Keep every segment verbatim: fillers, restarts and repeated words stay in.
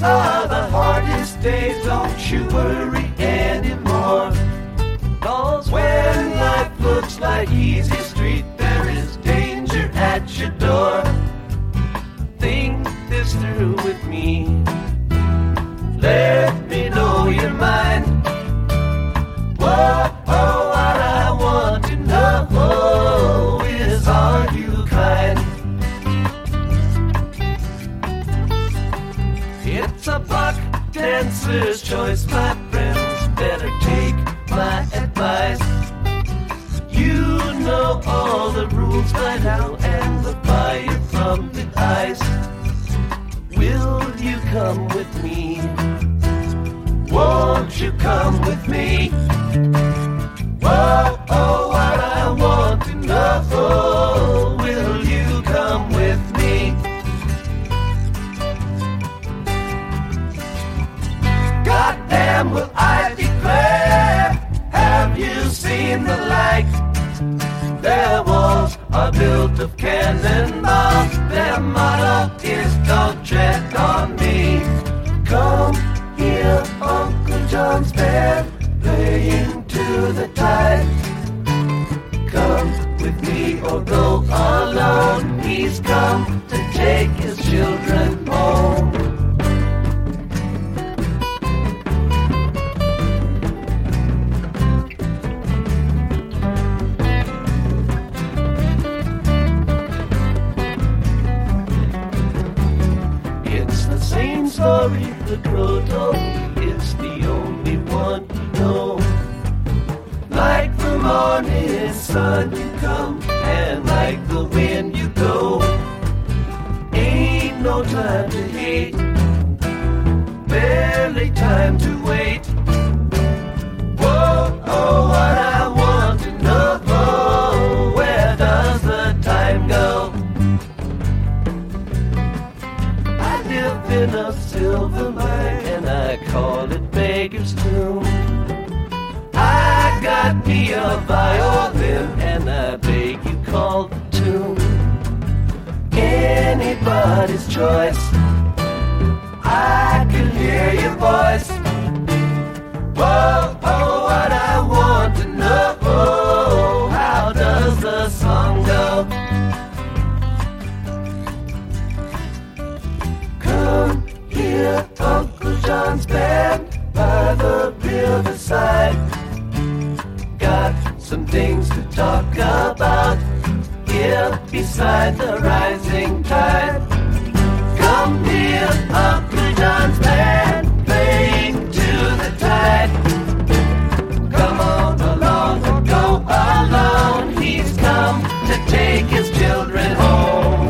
are the hardest days, don't you worry anymore. 'Cause when life looks like easy street, there is danger at your door. Think this through with me. Let me know your mind. Whoa, oh, what I want to know is, are you kind? It's a buck dancer's choice, my friends. Better take my advice. You know all the rules by now, and the fire from the ice. Will you come with me? Won't you come with me? Whoa, oh, what I want to know, will you come with me? Goddamn, will I declare, have you seen the like? Their walls are built of cannonballs, their motto is don't tread on me. Come here, Uncle John's band, playing to the tide. Come with me or go alone, he's come to take his children home. Story the crow told me, it's the only one you know. Like the morning sun you come, and like the wind you go. Ain't no time to hate, barely time to wait. Whoa, oh, what I want to know, where does the time go? I live in a silver mine, and I call it Beggar's Tomb. I got me a violin, and I beg you call the tune. Anybody's choice, I can hear your voice. Whoa, oh, what I want to know, how does the song go? Come here, Uncle John's band, by the riverside. Got some things to talk about here beside the rising tide. Come here, Uncle John's band, playing to the tide. Come on along or go alone, he's come to take his children home.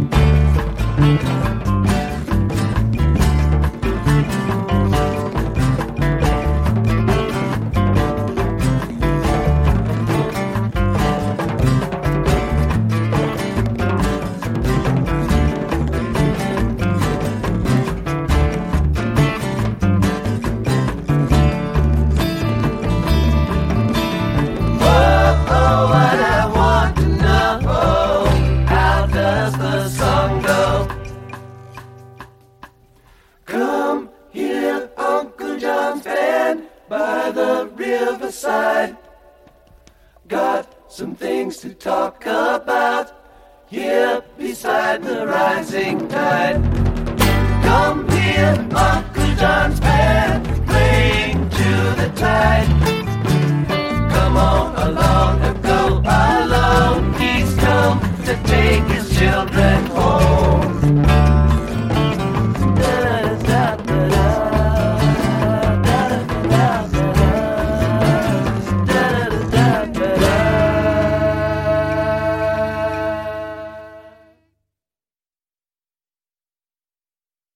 By the riverside, got some things to talk about here beside the rising tide. Come here, Uncle John's band, playing to the tide.